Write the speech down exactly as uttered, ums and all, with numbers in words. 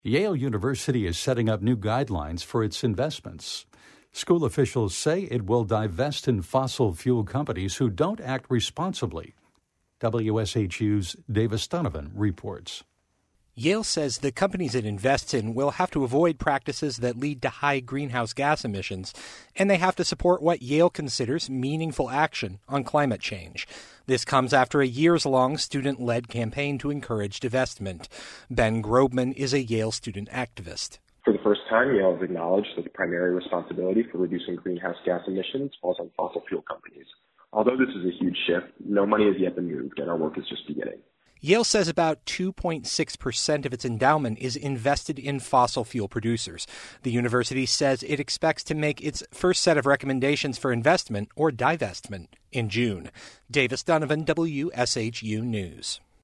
Yale University is setting up new guidelines for its investments. School officials say it will divest in fossil fuel companies who don't act responsibly. W S H U's Davis Donovan reports. Yale says the companies it invests in will have to avoid practices that lead to high greenhouse gas emissions, and they have to support what Yale considers meaningful action on climate change. This comes after a years-long student-led campaign to encourage divestment. Ben Grobman is a Yale student activist. For the first time, Yale has acknowledged that the primary responsibility for reducing greenhouse gas emissions falls on fossil fuel companies. Although this is a huge shift, no money has yet been moved, and our work is just beginning. Yale says about two point six percent of its endowment is invested in fossil fuel producers. The university says it expects to make its first set of recommendations for investment or divestment in June. Davis Donovan, W S H U News.